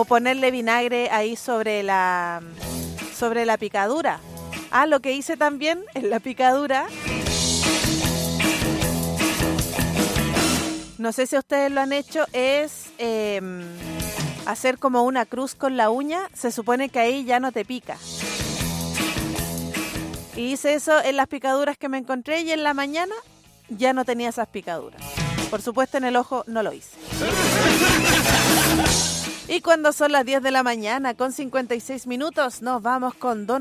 O ponerle vinagre ahí sobre la picadura. Ah, lo que hice también en la picadura, no sé si ustedes lo han hecho, es hacer como una cruz con la uña. Se supone que ahí ya no te pica. Y hice eso en las picaduras que me encontré y en la mañana ya no tenía esas picaduras. Por supuesto en el ojo no lo hice. Y cuando son las 10 de la mañana con 56 minutos nos vamos con Don